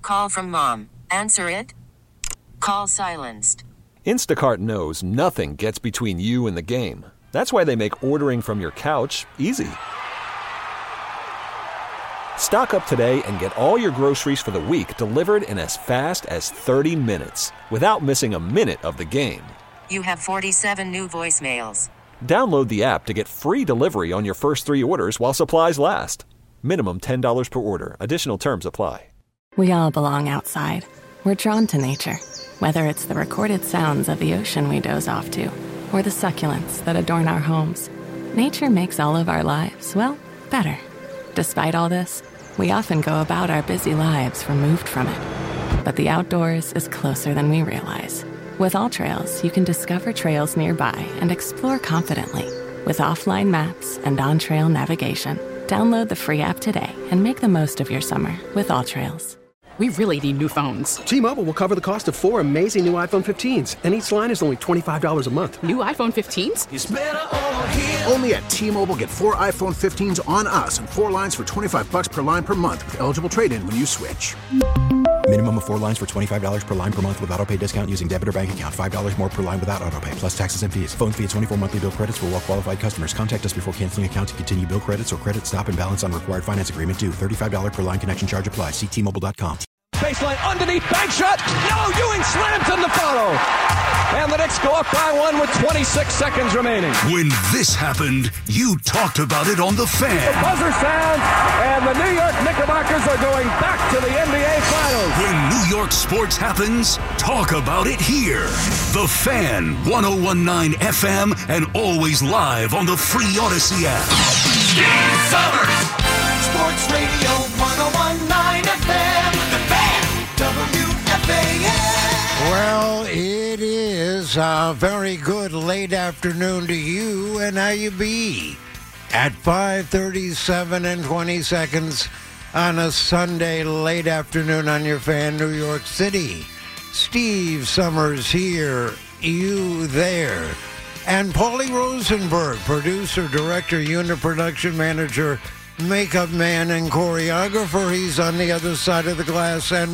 call from mom. Answer it. Call silenced. Instacart knows nothing gets between you and the game. That's why they make ordering from your couch easy. Stock up today and get all your groceries for the week delivered in as fast as 30 minutes without missing a minute of the game. You have 47 new voicemails. Download the app to get free delivery on your first 3 orders while supplies last. Minimum $10 per order. Additional terms apply. We all belong outside. We're drawn to nature, whether it's the recorded sounds of the ocean we doze off to, or the succulents that adorn our homes. Nature makes all of our lives, well, better. Despite all this, we often go about our busy lives removed from it. But the outdoors is closer than we realize. With AllTrails, you can discover trails nearby and explore confidently. With offline maps and on-trail navigation, download the free app today and make the most of your summer with AllTrails. We really need new phones. T-Mobile will cover the cost of 4 amazing new iPhone 15s, and each line is only $25 a month. New iPhone 15s? It's better over here. Only at T-Mobile, get 4 iPhone 15s on us and 4 lines for $25 per line per month with eligible trade-in when you switch. Minimum of 4 lines for $25 per line per month with autopay discount using debit or bank account. $5 more per line without autopay, plus taxes and fees. Phone fee at 24 monthly bill credits for well-qualified customers. Contact us before canceling account to continue bill credits or credit stop and balance on required finance agreement due. $35 per line connection charge applies. See T-Mobile.com. Baseline underneath, bank shot. No, Ewing slams in the follow. And the Knicks go up by 1 with 26 seconds remaining. When this happened, you talked about it on The Fan. The buzzer sounds, and the New York Knickerbockers are going back to the NBA Finals. When New York sports happens, talk about it here. The Fan, 101.9 FM, and always live on the free Odyssey app. Steve Summers, Sports Radio 101.9 FM. The Fan, WFAN. Well, it is a very good late afternoon to you, and how you be at 5:37 and 20 seconds on a Sunday late afternoon on your Fan, New York City. Steve Summers here, you there. And Paulie Rosenberg, producer, director, unit production manager, makeup man, and choreographer. He's on the other side of the glass. And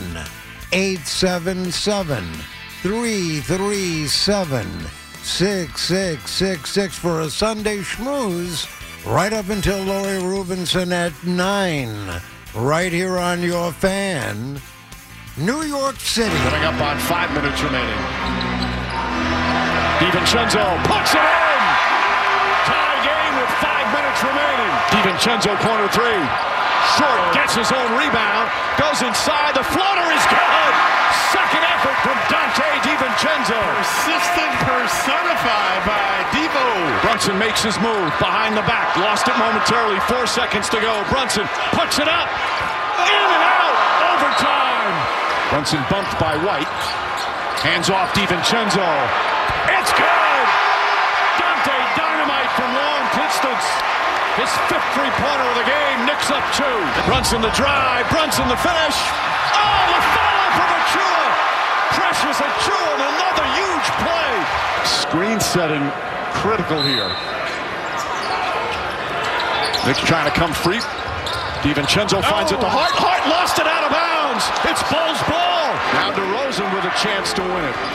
1-877-337-6666 for a Sunday schmooze right up until Lori Rubinson at 9, right here on your Fan, New York City. Coming up on 5 minutes remaining. DiVincenzo puts it in. Tie game with 5 minutes remaining. DiVincenzo corner 3. Short gets his own rebound. Goes inside. The floater is good. Second effort from Dante DiVincenzo. Persistent personified by Devo. Brunson makes his move behind the back. Lost it momentarily. 4 seconds to go. Brunson puts it up. In and out. Overtime. Brunson bumped by White. Hands off DiVincenzo. It's good. Dante Dynamite from long distance. His 5th three-pointer of the game. Knicks up 2. Brunson the drive. Brunson the finish. Oh, the follow from Achua. Precious Achua, another huge play. Screen setting critical here. Knicks trying to come free. DiVincenzo finds it to Hart. Hart lost it out of bounds. It's Bull's ball. Now DeRozan with a chance to win it.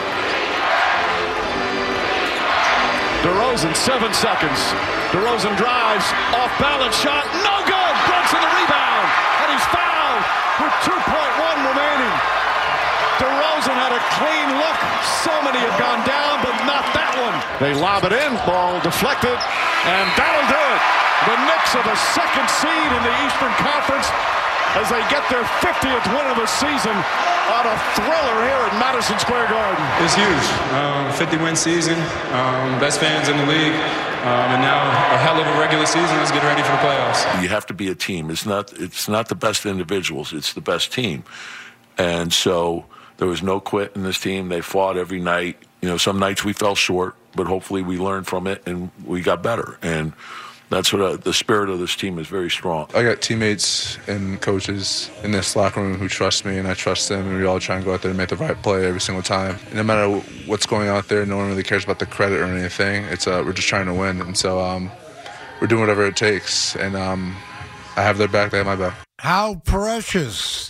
DeRozan, 7 seconds. DeRozan drives, off-balance shot, no good! Brunson the rebound, and he's fouled with 2.1 remaining. DeRozan had a clean look. So many have gone down, but not that one. They lob it in, ball deflected, and that'll do it. The Knicks are the 2nd seed in the Eastern Conference as they get their 50th win of the season on a thriller here at Madison Square Garden. It's huge. 50-win season, best fans in the league, and now a hell of a regular season. Let's get ready for the playoffs. You have to be a team. It's not the best individuals. It's the best team. And so there was no quit in this team. They fought every night. You know, some nights we fell short, but hopefully we learned from it and we got better. And that's what the spirit of this team is very strong. I got teammates and coaches in this locker room who trust me, and I trust them, and we all try and go out there and make the right play every single time. And no matter what's going out there, no one really cares about the credit or anything. It's we're just trying to win, and so we're doing whatever it takes. And I have their back, they have my back. How precious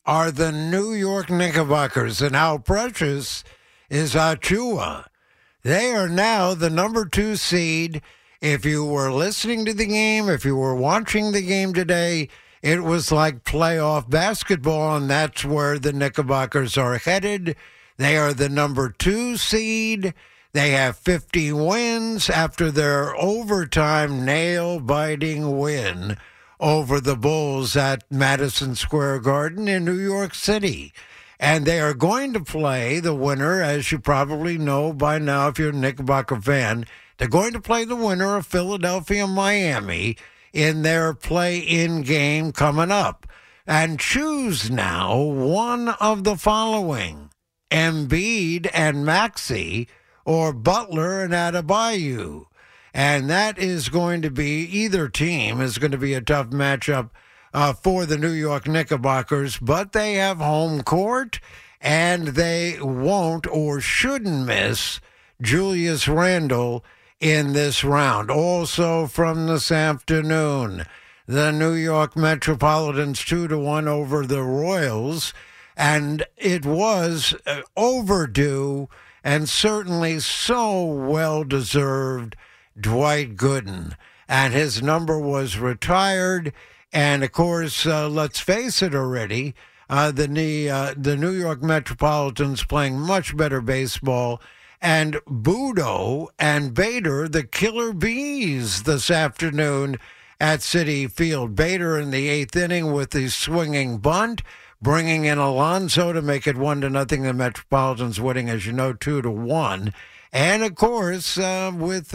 are the New York Knickerbockers. And how precious is Achua? They are now the number 2 seed. If you were listening to the game, if you were watching the game today, it was like playoff basketball, and that's where the Knickerbockers are headed. They are the number 2 seed. They have 50 wins after their overtime nail-biting win over the Bulls at Madison Square Garden in New York City. And they are going to play the winner, as you probably know by now if you're a Knickerbocker fan. They're going to play the winner of Philadelphia-Miami in their play-in game coming up. And choose now one of the following: Embiid and Maxey, or Butler and Adebayo. And that is going to be, either team is going to be a tough matchup for the New York Knickerbockers, but they have home court, and they won't or shouldn't miss Julius Randle in this round. Also from this afternoon, the New York Metropolitans 2-1 over the Royals, and it was overdue and certainly so well-deserved. Dwight Gooden, and his number was retired. And of course, let's face it already, the New York Metropolitans playing much better baseball, and Budo and Bader, the killer bees this afternoon at Citi Field. Bader in the 8th inning with the swinging bunt, bringing in Alonso to make it 1-0. The Metropolitans winning, as you know, 2-1. And, of course, with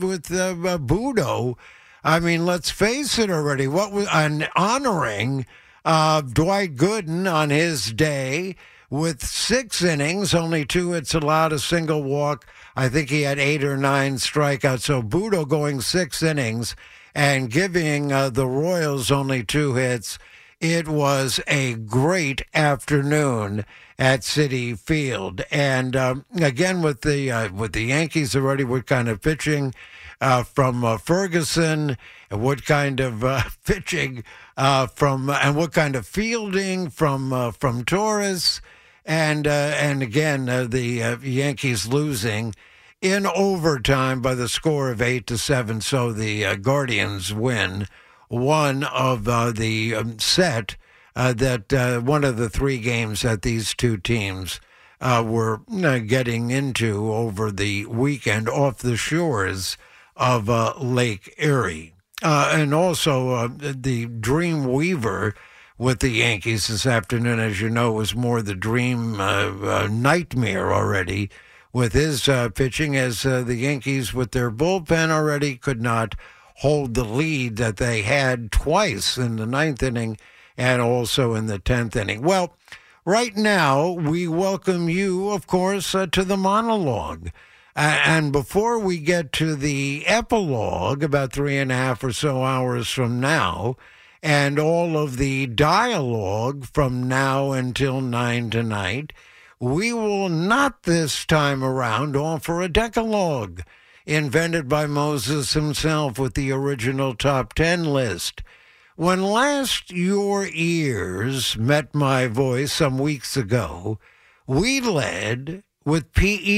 Budo, I mean, let's face it already, honoring Dwight Gooden on his day with 6 innings, only 2 hits allowed, a single walk. I think he had 8 or 9 strikeouts. So Budo going 6 innings and giving the Royals only 2 hits. It was a great afternoon at Citi Field. And again, with the Yankees already, what kind of pitching from Ferguson, and what kind of pitching and what kind of fielding from Torres, and again the Yankees losing in overtime by the score of 8-7. So the Guardians win one of the set. That one of the 3 games that these two teams were getting into over the weekend off the shores of Lake Erie. And also the Dream Weaver with the Yankees this afternoon, as you know, was more the dream nightmare already with his pitching, as the Yankees with their bullpen already could not hold the lead that they had twice in the 9th inning and also in the 10th inning. Well, right now, we welcome you, of course, to the monologue. And before we get to the epilogue, about 3.5 or so hours from now, and all of the dialogue from now until 9 tonight, we will not this time around offer a decalogue invented by Moses himself with the original top 10 list. When last your ears met my voice some weeks ago, we led with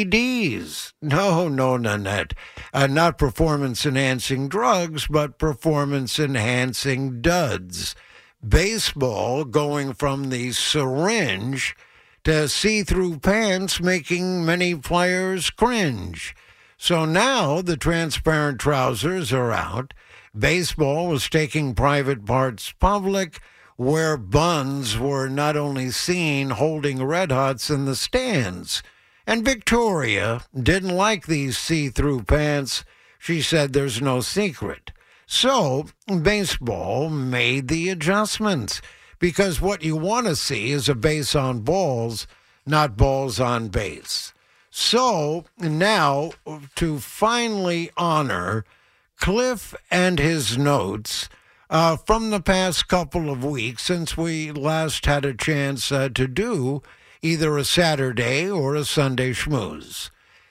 PEDs. No, Nanette. Not performance-enhancing drugs, but performance-enhancing duds. Baseball going from the syringe to see-through pants, making many players cringe. So now the transparent trousers are out. Baseball was taking private parts public, where buns were not only seen holding Red Hots in the stands. And Victoria didn't like these see-through pants. She said there's no secret. So baseball made the adjustments, because what you want to see is a base on balls, not balls on base. So now, to finally honor Cliff and his notes from the past couple of weeks, since we last had a chance to do either a Saturday or a Sunday schmooze.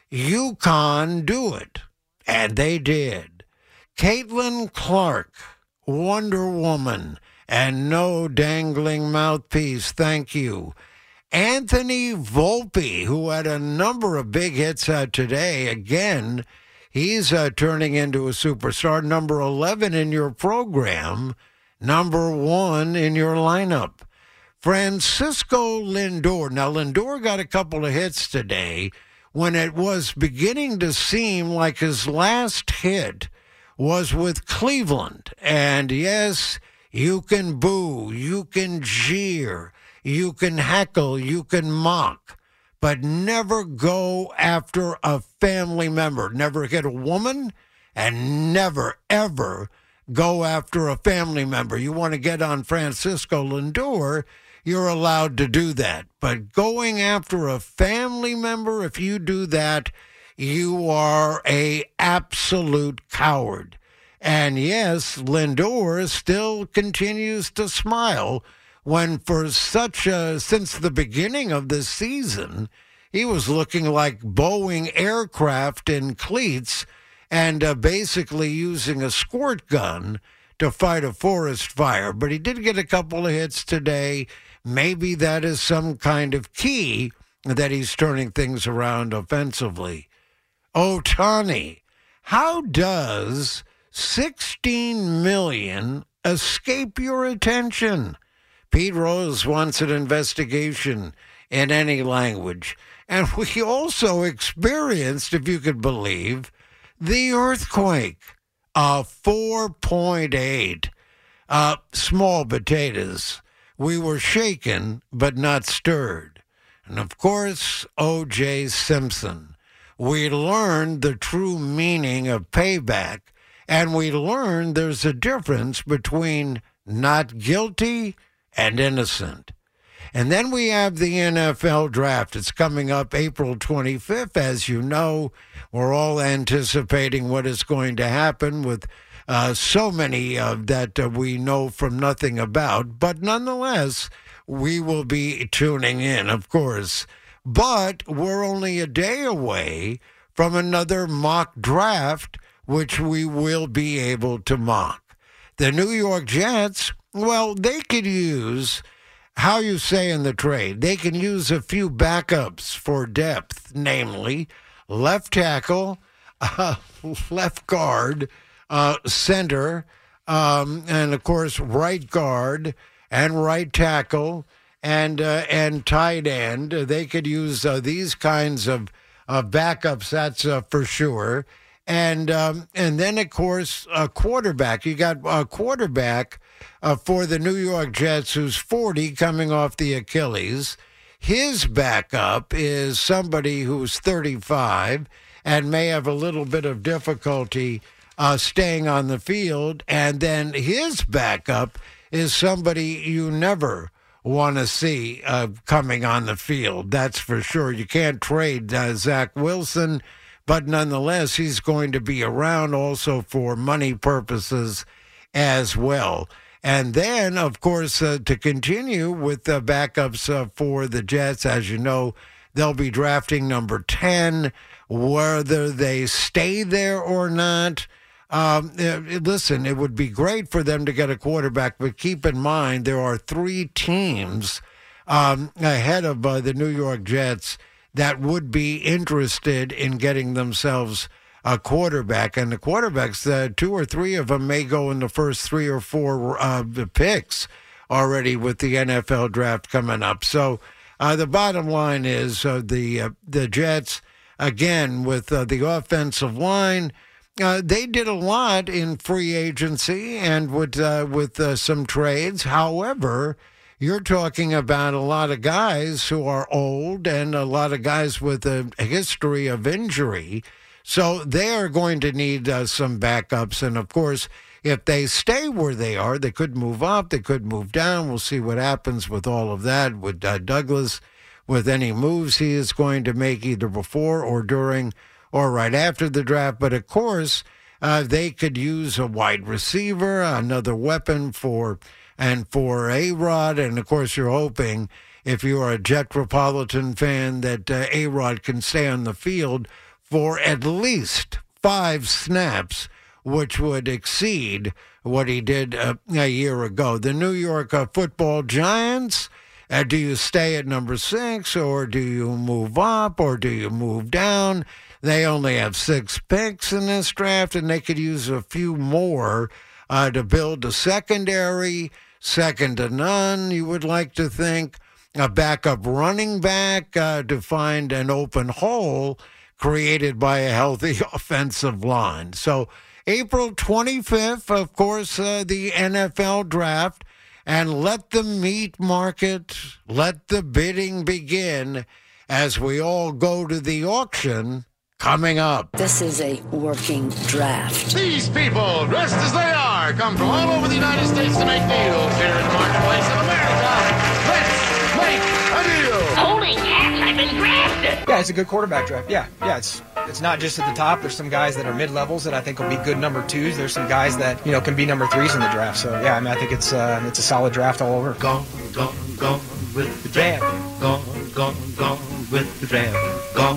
UConn do it, and they did. Caitlin Clark, Wonder Woman, and no dangling mouthpiece. Thank you. Anthony Volpe, who had a number of big hits today. Again, he's turning into a superstar. Number 11 in your program, number 1 in your lineup. Francisco Lindor. Now, Lindor got a couple of hits today when it was beginning to seem like his last hit was with Cleveland. And yes, you can boo, you can jeer, you can heckle, you can mock, but never go after a family member. Never hit a woman, and never, ever go after a family member. You want to get on Francisco Lindor, you're allowed to do that. But going after a family member, if you do that, you are an absolute coward. And yes, Lindor still continues to smile when since the beginning of this season, he was looking like Boeing aircraft in cleats and basically using a squirt gun to fight a forest fire. But he did get a couple of hits today. Maybe that is some kind of key that he's turning things around offensively. Ohtani, how does $16 million escape your attention? Pete Rose wants an investigation in any language. And we also experienced, if you could believe, the earthquake, 4.8. Small potatoes. We were shaken, but not stirred. And of course, O.J. Simpson. We learned the true meaning of payback, and we learned there's a difference between not guilty and innocent. And then we have the NFL draft. It's coming up April 25th. As you know, we're all anticipating what is going to happen with so many that we know from nothing about. But nonetheless, we will be tuning in, of course. But we're only a day away from another mock draft, which we will be able to mock. The New York Jets, well, they could use, how you say in the trade, they can use a few backups for depth, namely left tackle, left guard, center, and of course right guard and right tackle and tight end. They could use these kinds of backups. That's for sure. And then of course a quarterback. You got a quarterback for the New York Jets who's 40, coming off the Achilles. His backup is somebody who's 35 and may have a little bit of difficulty staying on the field. And then his backup is somebody you never want to see coming on the field. That's for sure. You can't trade Zach Wilson, but nonetheless, he's going to be around also for money purposes as well. And then, of course, to continue with the backups for the Jets, as you know, they'll be drafting number 10. Whether they stay there or not, listen, it would be great for them to get a quarterback, but keep in mind there are 3 teams ahead of the New York Jets that would be interested in getting themselves a quarterback. And the quarterbacks, 2 or 3 of them may go in the first 3 or 4 picks already with the NFL draft coming up. So the bottom line is the Jets, again, with the offensive line, they did a lot in free agency and with some trades. However, you're talking about a lot of guys who are old and a lot of guys with a history of injury. So they are going to need some backups. And, of course, if they stay where they are, they could move up, they could move down. We'll see what happens with all of that, with Douglas, with any moves he is going to make either before or during or right after the draft. But, of course, they could use a wide receiver, another weapon for A-Rod. And, of course, you're hoping, if you are a Jetropolitan fan, that A-Rod can stay on the field for at least 5 snaps, which would exceed what he did a year ago. The New York Football Giants, do you stay at number 6, or do you move up, or do you move down? They only have 6 picks in this draft, and they could use a few more to build a secondary, second to none, you would like to think, a backup running back to find an open hole created by a healthy offensive line. So April 25th, of course, the NFL draft, and let the meat market, let the bidding begin as we all go to the auction coming up. This is a working draft. These people, dressed as they are, come from all over the United States to make deals here in the marketplace of America. Let's make a deal. Holy cats, I've been drafted. Yeah, it's a good quarterback draft. Yeah, it's not just at the top. There's some guys that are mid-levels that I think will be good number 2s. There's some guys that, can be number 3s in the draft. So, yeah, I think it's a solid draft all over. Gone with the draft. Gone with the draft. Gone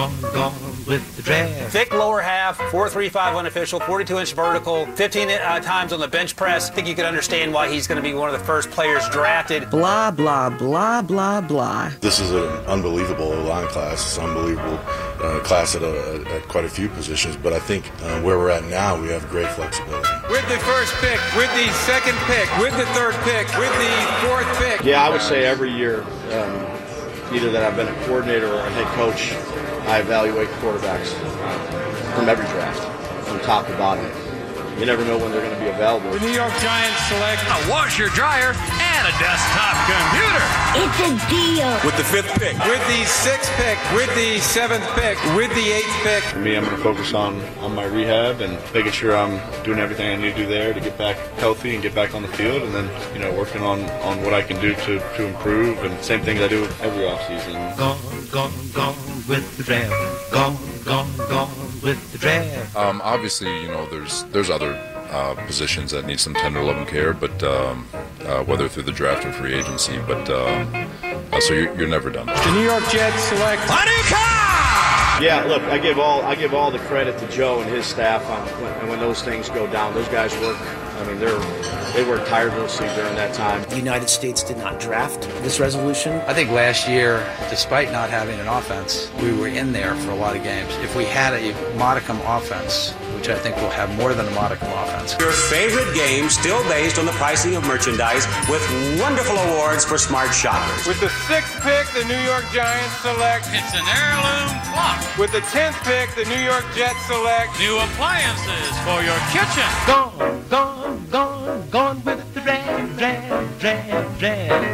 with the draft. Thick lower half, 4.35 unofficial, 42-inch vertical, 15 times on the bench press. I think you can understand why he's going to be one of the first players drafted. Blah, blah, blah, blah, blah. This is an unbelievable line class. It's an unbelievable class at quite a few positions, but I think where we're at now, we have great flexibility. With the first pick, with the second pick, with the third pick, with the fourth pick. Yeah, I would say every year, either that I've been a coordinator or a head coach, I evaluate quarterbacks from every draft, from top to bottom. You never know when they're going to be available. The New York Giants select a washer, dryer, and a desktop computer. It's a deal. With the 5th pick, with the 6th pick, with the 7th pick, with the 8th pick. For me, I'm going to focus on my rehab and making sure I'm doing everything I need to do there to get back healthy and get back on the field, and then working on what I can do to improve, and same things I do every offseason. Gone with the draft. Gone with the draft. Obviously, there's other positions that need some tender love and care, but whether through the draft or free agency, but so you're never done. The New York Jets select Yeah, look, I give all the credit to Joe and his staff when those things go down. Those guys work. I mean, they worked tirelessly during that time. The United States did not draft this resolution. I think last year, despite not having an offense, we were in there for a lot of games. If we had a modicum offense, which I think we'll have more than a modicum offense. Your favorite game still based on the pricing of merchandise with wonderful awards for smart shoppers. With the 6th pick, the New York Giants select. It's an heirloom clock. With the 10th pick, the New York Jets select. New appliances for your kitchen. Gone with the draft.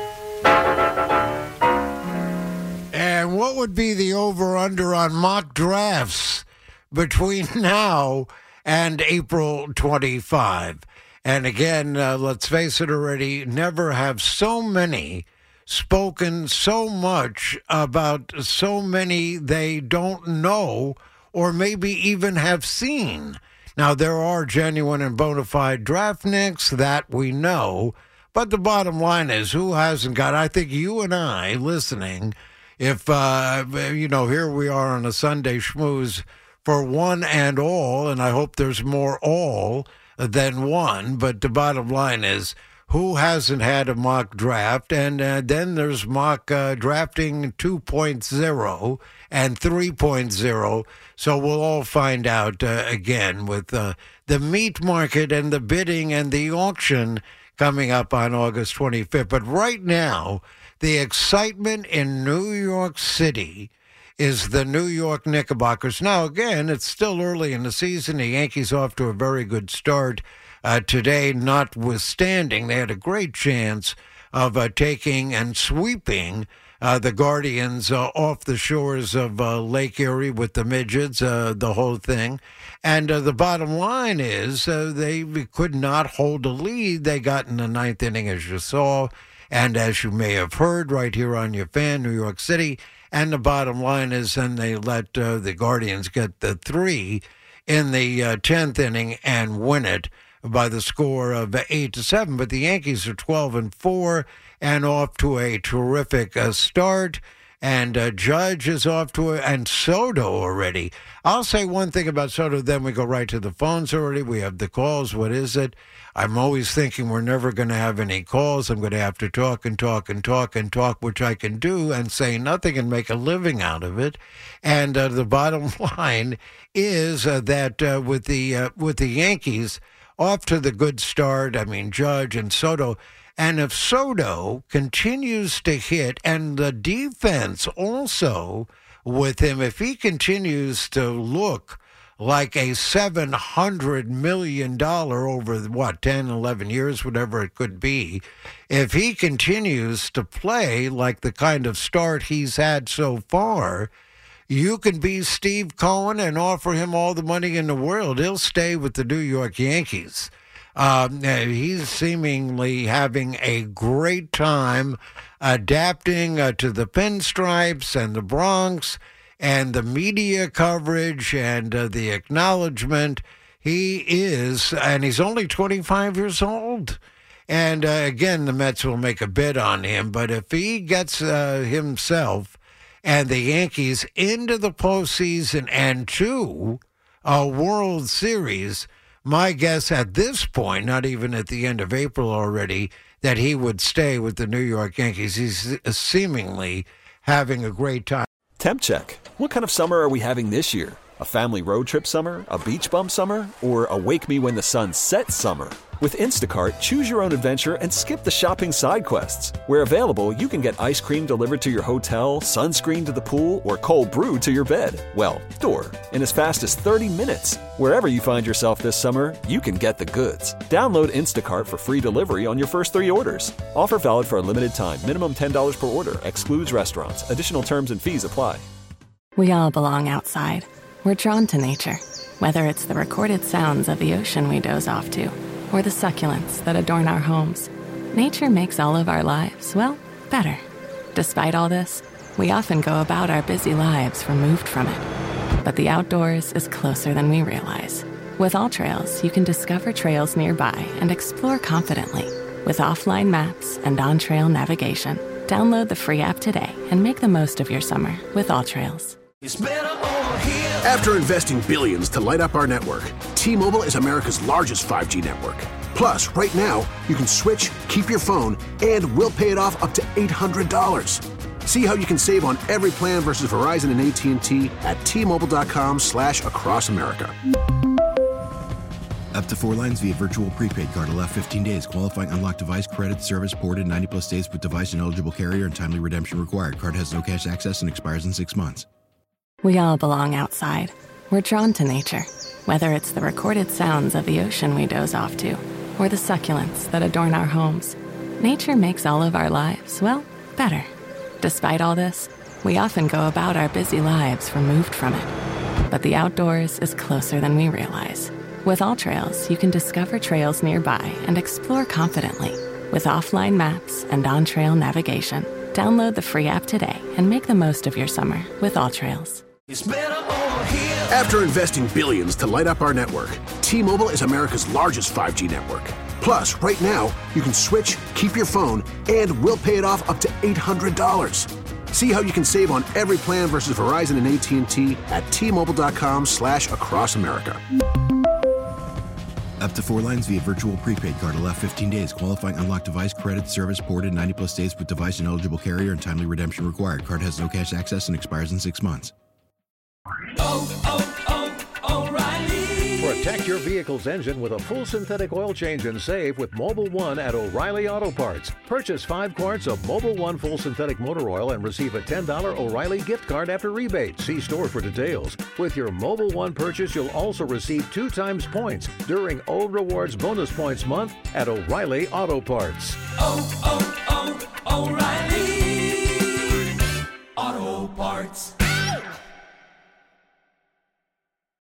And what would be the over-under on mock drafts between now and April 25? And again, let's face it already, never have so many spoken so much about so many they don't know or maybe even have seen. Now, there are genuine and bona fide draftniks, that we know, but the bottom line is, who hasn't got, I think you and I listening, if, here we are on a Sunday schmooze for one and all, and I hope there's more all than one, but the bottom line is, who hasn't had a mock draft? And then there's mock drafting 2.0 and 3.0. So we'll all find out again with the meat market and the bidding and the auction coming up on August 25th. But right now, the excitement in New York City is the New York Knickerbockers. Now, again, it's still early in the season. The Yankees off to a very good start today, notwithstanding. They had a great chance of taking and sweeping the Guardians off the shores of Lake Erie with the midgets, the whole thing. And the bottom line is they could not hold a lead. They got in the ninth inning, as you saw, and as you may have heard right here on your fan, New York City. And the bottom line is then they let the Guardians get the 3 in the 10th inning and win it by the score of 8-7. But the Yankees are 12-4 and off to a terrific start. And Judge is off to and Soto already. I'll say one thing about Soto, then we go right to the phones already. We have the calls. What is it? I'm always thinking we're never going to have any calls. I'm going to have to talk and talk and talk and talk, which I can do, and say nothing and make a living out of it. And the bottom line is that with the Yankees off to the good start, I mean, Judge and Soto, and if Soto continues to hit, and the defense also with him, if he continues to look like a $700 million over, 10, 11 years, whatever it could be, if he continues to play like the kind of start he's had so far, you can be Steve Cohen and offer him all the money in the world. He'll stay with the New York Yankees. He's seemingly having a great time adapting to the pinstripes and the Bronx and the media coverage and the acknowledgement. He is, and he's only 25 years old. And again, the Mets will make a bid on him. But if he gets himself and the Yankees into the postseason and to a World Series, my guess at this point, not even at the end of April already, that he would stay with the New York Yankees. He's seemingly having a great time. Temp check. What kind of summer are we having this year? A family road trip summer? A beach bum summer? Or a wake me when the sun sets summer? With Instacart, choose your own adventure and skip the shopping side quests. Where available, you can get ice cream delivered to your hotel, sunscreen to the pool, or cold brew to your bed. Well, door. In as fast as 30 minutes. Wherever you find yourself this summer, you can get the goods. Download Instacart for free delivery on your first 3 orders. Offer valid for a limited time. Minimum $10 per order. Excludes restaurants. Additional terms and fees apply. We all belong outside. We're drawn to nature. Whether it's the recorded sounds of the ocean we doze off to, or the succulents that adorn our homes. Nature makes all of our lives, well, better. Despite all this, we often go about our busy lives removed from it. But the outdoors is closer than we realize. With AllTrails, you can discover trails nearby and explore confidently. With offline maps and on-trail navigation, download the free app today and make the most of your summer with AllTrails. After investing billions to light up our network, T-Mobile is America's largest 5G network. Plus, right now, you can switch, keep your phone, and we'll pay it off up to $800. See how you can save on every plan versus Verizon and AT&T at T-Mobile.com/across America. Up to 4 lines via virtual prepaid card. Allow 15 days. Qualifying unlocked device credit service ported 90+ states with device and eligible carrier and timely redemption required. Card has no cash access and expires in 6 months. We all belong outside. We're drawn to nature. Whether it's the recorded sounds of the ocean we doze off to, or the succulents that adorn our homes. Nature makes all of our lives, well, better. Despite all this, we often go about our busy lives removed from it. But the outdoors is closer than we realize. With AllTrails, you can discover trails nearby and explore confidently. With offline maps and on-trail navigation, download the free app today and make the most of your summer with AllTrails. After investing billions to light up our network, T-Mobile is America's largest 5G network. Plus, right now, you can switch, keep your phone, and we'll pay it off up to $800. See how you can save on every plan versus Verizon and AT&T at T-Mobile.com/across America. Up to 4 lines via virtual prepaid card. Allow 15 days. Qualifying unlocked device credit service ported 90+ states with device and eligible carrier and timely redemption required. Card has no cash access and expires in 6 months. O'Reilly. Protect your vehicle's engine with a full synthetic oil change and save with Mobil 1 at O'Reilly Auto Parts. Purchase 5 quarts of Mobil 1 full synthetic motor oil and receive a $10 O'Reilly gift card after rebate. See store for details. With your Mobil 1 purchase, you'll also receive 2 times points during O Rewards Bonus Points Month at O'Reilly Auto Parts. O'Reilly.